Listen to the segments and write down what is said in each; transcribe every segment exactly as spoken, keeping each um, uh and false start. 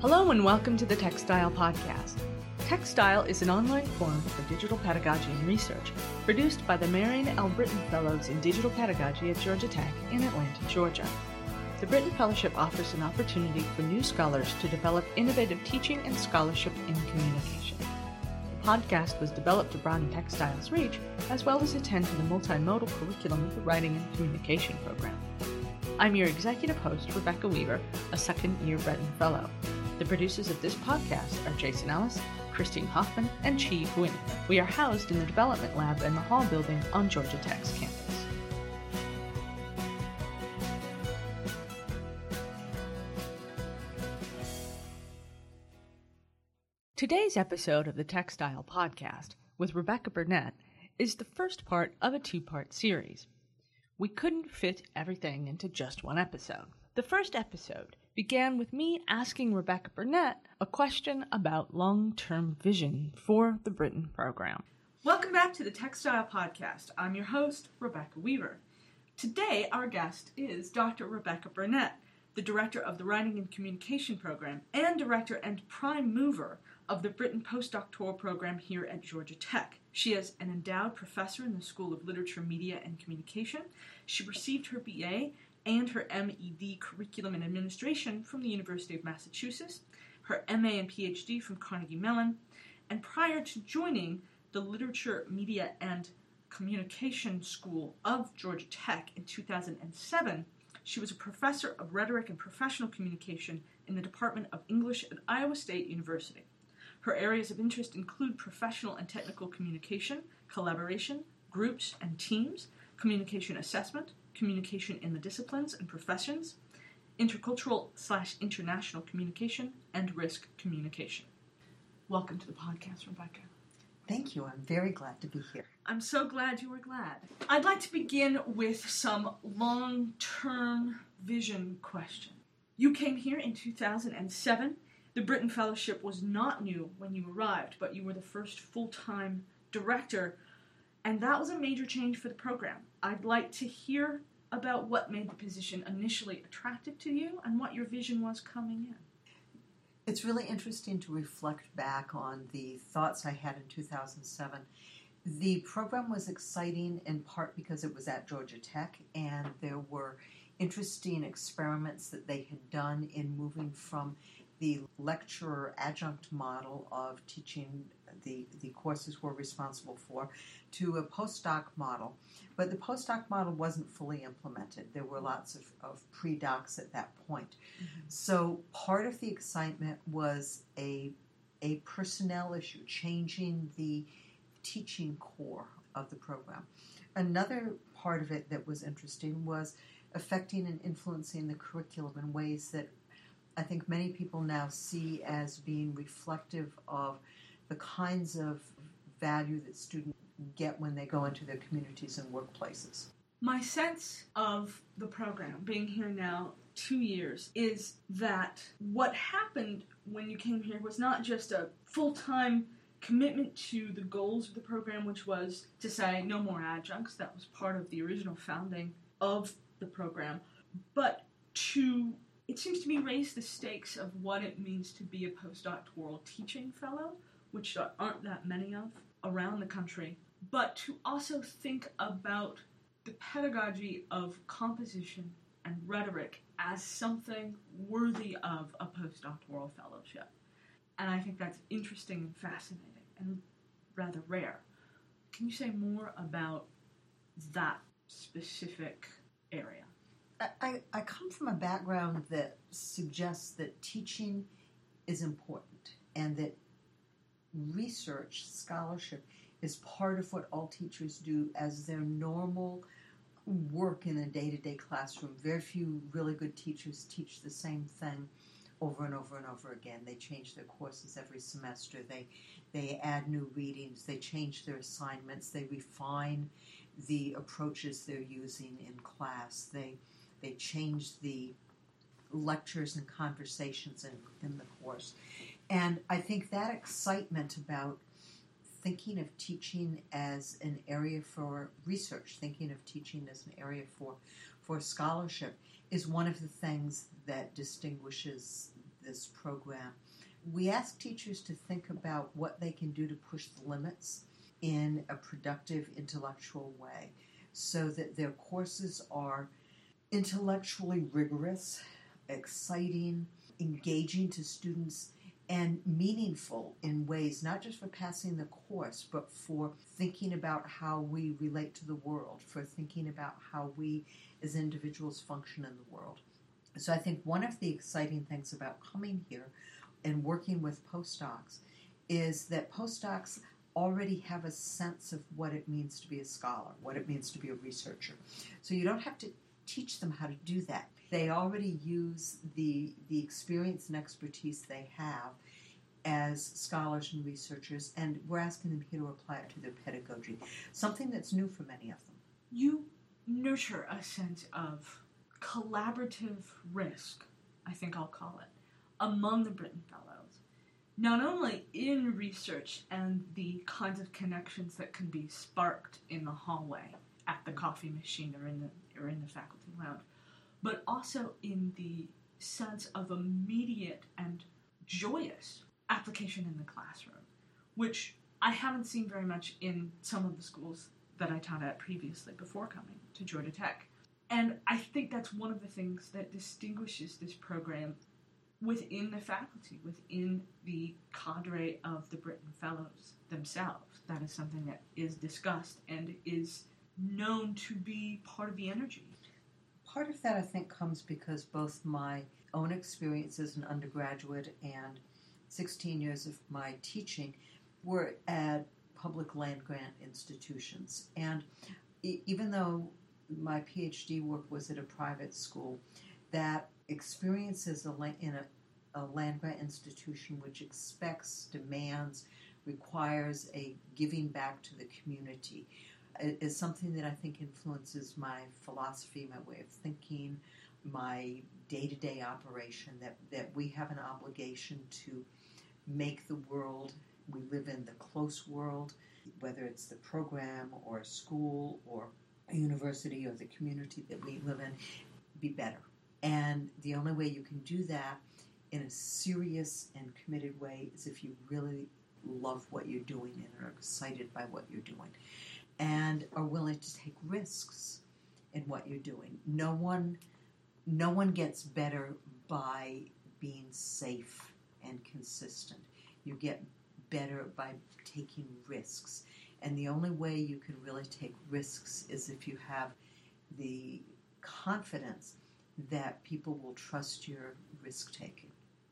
Hello and welcome to the TechStyle Podcast. TechStyle is an online forum for digital pedagogy and research, produced by the Marion L. Britton Fellows in Digital Pedagogy at Georgia Tech in Atlanta, Georgia. The Britton Fellowship offers an opportunity for new scholars to develop innovative teaching and scholarship in communication. The podcast was developed to broaden TechStyle's reach, as well as attend to the multimodal curriculum of the Writing and Communication program. I'm your executive host, Rebecca Weaver, a second-year Britton Fellow. The producers of this podcast are Jason Ellis, Christine Hoffman, and Chi Huynh. We are housed in the Development Lab in the Hall building on Georgia Tech's campus. Today's episode of the TechStyle Podcast with Rebecca Burnett is the first part of a two-part series. We couldn't fit everything into just one episode. The first episode began with me asking Rebecca Burnett a question about long-term vision for the Britton program. Welcome back to the TechStyle Podcast. I'm your host, Rebecca Weaver. Today, our guest is Doctor Rebecca Burnett, the director of the Writing and Communication program and director and prime mover of the Britton postdoctoral program here at Georgia Tech. She is an endowed professor in the School of Literature, Media, and Communication. She received her B A and her M E D Curriculum and Administration from the University of Massachusetts, her M A and P H D from Carnegie Mellon, and prior to joining the Literature, Media, and Communication School of Georgia Tech in two thousand seven, she was a professor of rhetoric and professional communication in the Department of English at Iowa State University. Her areas of interest include professional and technical communication, collaboration, groups and teams, communication assessment, communication in the disciplines and professions, intercultural slash international communication, and risk communication. Welcome to the podcast, Rebecca. Thank you. I'm very glad to be here. I'm so glad you were glad. I'd like to begin with some long-term vision question. You came here in two thousand seven. The Britton Fellowship was not new when you arrived, but you were the first full-time director, and that was a major change for the program. I'd like to hear about what made the position initially attractive to you and what your vision was coming in. It's really interesting to reflect back on the thoughts I had in two thousand seven. The program was exciting in part because it was at Georgia Tech, and there were interesting experiments that they had done in moving from the lecturer adjunct model of teaching the, the courses we're responsible for to a postdoc model. But the postdoc model wasn't fully implemented. There were lots of, of pre-docs at that point. Mm-hmm. So part of the excitement was a, a personnel issue, changing the teaching core of the program. Another part of it that was interesting was affecting and influencing the curriculum in ways that I think many people now see as being reflective of the kinds of value that students get when they go into their communities and workplaces. My sense of the program, being here now two years, is that what happened when you came here was not just a full-time commitment to the goals of the program, which was to say no more adjuncts. That was part of the original founding of the program. But to It seems to me raise the stakes of what it means to be a postdoctoral teaching fellow, which there aren't that many of around the country, but to also think about the pedagogy of composition and rhetoric as something worthy of a postdoctoral fellowship. And I think that's interesting and fascinating and rather rare. Can you say more about that specific area? I, I come from a background that suggests that teaching is important and that research, scholarship, is part of what all teachers do as their normal work in a day-to-day classroom. Very few really good teachers teach the same thing over and over and over again. They change their courses every semester. They, they add new readings. They change their assignments. They refine the approaches they're using in class. They They change the lectures and conversations in, in the course. And I think that excitement about thinking of teaching as an area for research, thinking of teaching as an area for, for scholarship, is one of the things that distinguishes this program, we ask teachers to think about what they can do to push the limits in a productive, intellectual way so that their courses are intellectually rigorous, exciting, engaging to students, and meaningful in ways not just for passing the course, but for thinking about how we relate to the world, for thinking about how we as individuals function in the world. So I think one of the exciting things about coming here and working with postdocs is that postdocs already have a sense of what it means to be a scholar, what it means to be a researcher. So you don't have to teach them how to do that. They already use the the experience and expertise they have as scholars and researchers, and we're asking them here to apply it to their pedagogy, something that's new for many of them. You nurture a sense of collaborative risk, I think I'll call it, among the Britton Fellows, not only in research and the kinds of connections that can be sparked in the hallway at the coffee machine or in the or in the faculty lounge, but also in the sense of immediate and joyous application in the classroom, which I haven't seen very much in some of the schools that I taught at previously before coming to Georgia Tech. And I think that's one of the things that distinguishes this program within the faculty, within the cadre of the Britton Fellows themselves. That is something that is discussed and is known to be part of the energy. Part of that, I think, comes because both my own experience as an undergraduate and sixteen years of my teaching were at public land-grant institutions. And e- even though my PhD work was at a private school, that experience as a la- in a, a land-grant institution which expects, demands, requires a giving back to the community is something that I think influences my philosophy, my way of thinking, my day-to-day operation, that, that we have an obligation to make the world we live in, the close world, whether it's the program or a school or a university or the community that we live in, be better. And the only way you can do that in a serious and committed way is if you really love what you're doing and are excited by what you're doing and are willing to take risks in what you're doing. No one, no one gets better by being safe and consistent. You get better by taking risks. And the only way you can really take risks is if you have the confidence that people will trust your risk-taking.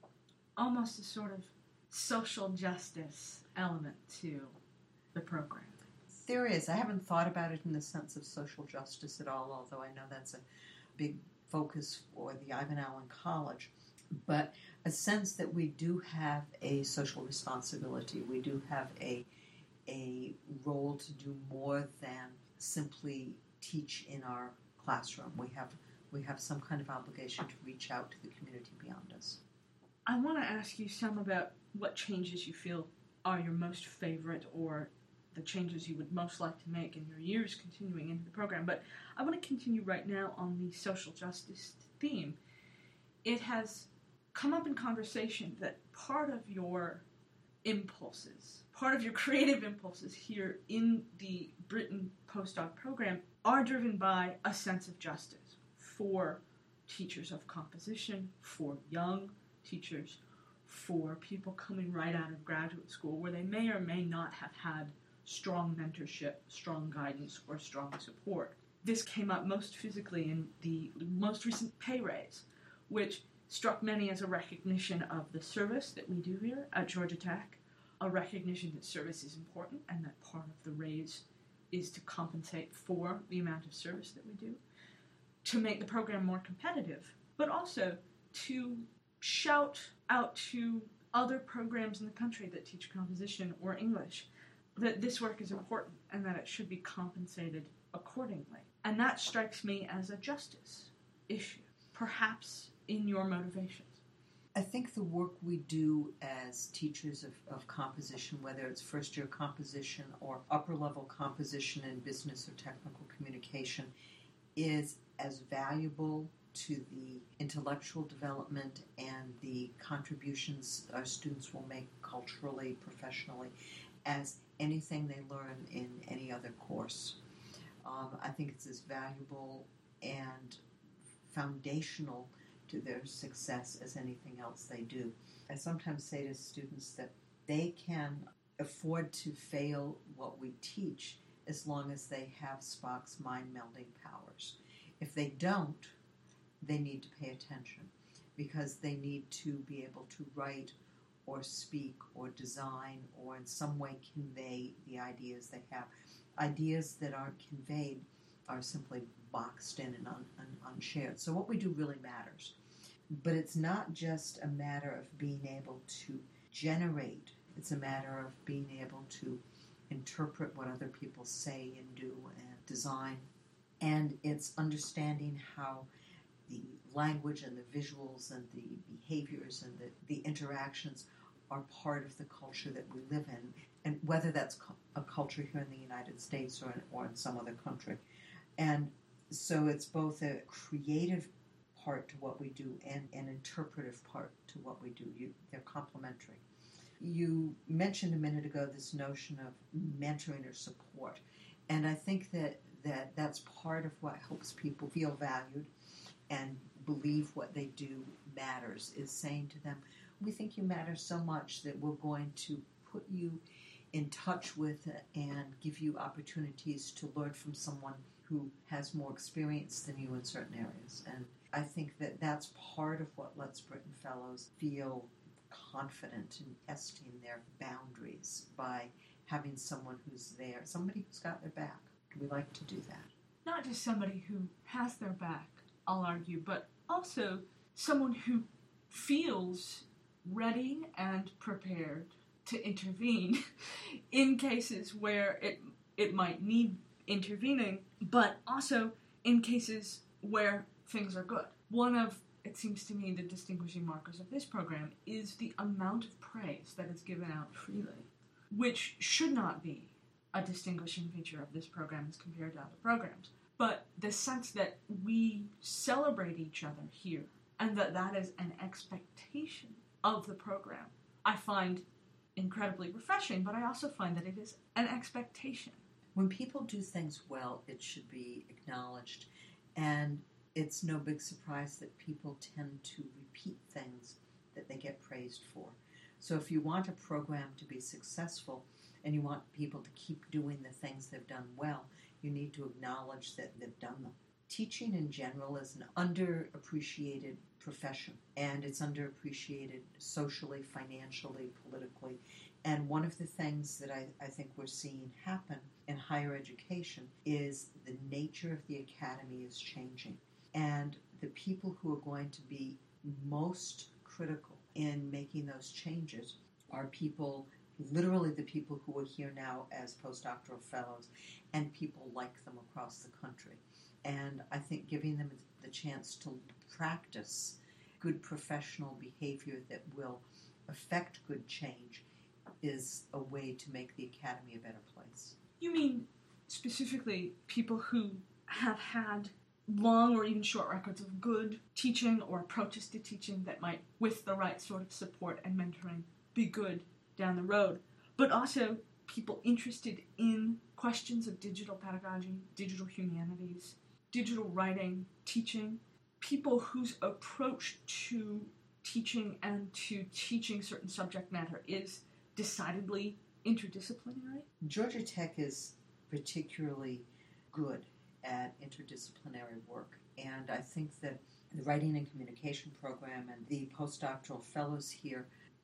Almost a sort of social justice element to the program. There is. I haven't thought about it in the sense of social justice at all, although I know that's a big focus for the Ivan Allen College. But a sense that we do have a social responsibility. We do have a a role to do more than simply teach in our classroom. We have we have some kind of obligation to reach out to the community beyond us. I want to ask you some about what changes you feel are your most favorite or the changes you would most like to make in your years continuing into the program. But I want to continue right now on the social justice theme. It has come up in conversation that part of your impulses, part of your creative impulses here in the Britton postdoc program are driven by a sense of justice for teachers of composition, for young teachers, for people coming right out of graduate school where they may or may not have had strong mentorship, strong guidance, or strong support. This came up most physically in the most recent pay raise, which struck many as a recognition of the service that we do here at Georgia Tech, a recognition that service is important and that part of the raise is to compensate for the amount of service that we do, to make the program more competitive, but also to shout out to other programs in the country that teach composition or English that this work is important and that it should be compensated accordingly. And that strikes me as a justice issue, perhaps in your motivations. I think the work we do as teachers of, of composition, whether it's first-year composition or upper-level composition in business or technical communication, is as valuable to the intellectual development and the contributions our students will make culturally, professionally, as anything they learn in any other course. Um, I think it's as valuable and foundational to their success as anything else they do. I sometimes say to students that they can afford to fail what we teach as long as they have Spock's mind-melding powers. If they don't, they need to pay attention because they need to be able to write or speak or design or in some way convey the ideas they have. Ideas that aren't conveyed are simply boxed in and un- un- unshared. So what we do really matters. But it's not just a matter of being able to generate. It's a matter of being able to interpret what other people say and do and design. And it's understanding how the language and the visuals and the behaviors and the, the interactions are part of the culture that we live in, and whether that's a culture here in the United States or in, or in some other country. And so it's both a creative part to what we do and an interpretive part to what we do. You, they're complementary. You mentioned a minute ago this notion of mentoring or support, and I think that, that that's part of what helps people feel valued and believe what they do matters, is saying to them, we think you matter so much that we're going to put you in touch with and give you opportunities to learn from someone who has more experience than you in certain areas. And I think that that's part of what lets Britton Fellows feel confident in testing their boundaries by having someone who's there, somebody who's got their back. We like to do that. Not just somebody who has their back, I'll argue, but also someone who feels ready and prepared to intervene in cases where it it might need intervening, but also in cases where things are good. One of, it seems to me, the distinguishing markers of this program is the amount of praise that is given out freely, which should not be a distinguishing feature of this program as compared to other programs. But the sense that we celebrate each other here, and that that is an expectation of the program, I find incredibly refreshing, but I also find that it is an expectation. When people do things well, it should be acknowledged, and it's no big surprise that people tend to repeat things that they get praised for. So if you want a program to be successful, and you want people to keep doing the things they've done well, you need to acknowledge that they've done them. Teaching in general is an underappreciated profession, and it's underappreciated socially, financially, politically. And one of the things that I, I think we're seeing happen in higher education is the nature of the academy is changing. And the people who are going to be most critical in making those changes are people, literally the people who are here now as postdoctoral fellows, and people like them across the country. And I think giving them the chance to practice good professional behavior that will affect good change is a way to make the academy a better place. You mean specifically people who have had long or even short records of good teaching or approaches to teaching that might, with the right sort of support and mentoring, be good down the road, but also people interested in questions of digital pedagogy, digital humanities, digital writing, teaching, people whose approach to teaching and to teaching certain subject matter is decidedly interdisciplinary. Georgia Tech is particularly good at interdisciplinary work, and I think that the Writing and Communication program and the postdoctoral fellows here,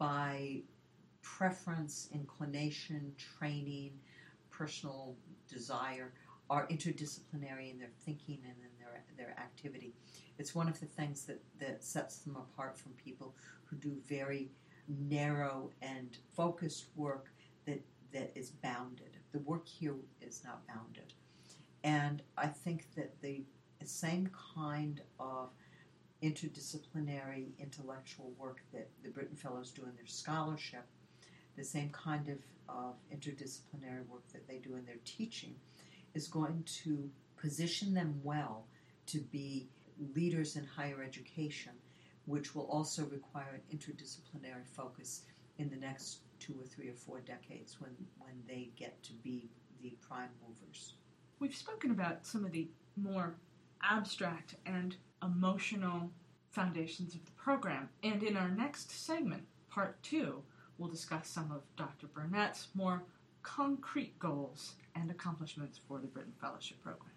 by preference, inclination, training, personal desire, are interdisciplinary in their thinking and in their their activity. It's one of the things that, that sets them apart from people who do very narrow and focused work that, that is bounded. The work here is not bounded. And I think that the same kind of interdisciplinary intellectual work that the Britton Fellows do in their scholarship, the same kind of, of interdisciplinary work that they do in their teaching, is going to position them well to be leaders in higher education, which will also require an interdisciplinary focus in the next two or three or four decades when, when they get to be the prime movers. We've spoken about some of the more abstract and emotional foundations of the program, and in our next segment, part two, we'll discuss some of Doctor Burnett's more concrete goals and accomplishments for the Britten Fellowship Program.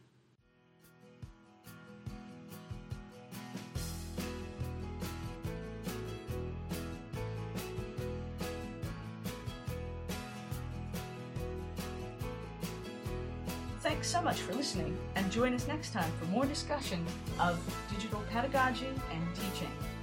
Thanks so much for listening, and join us next time for more discussion of digital pedagogy and teaching.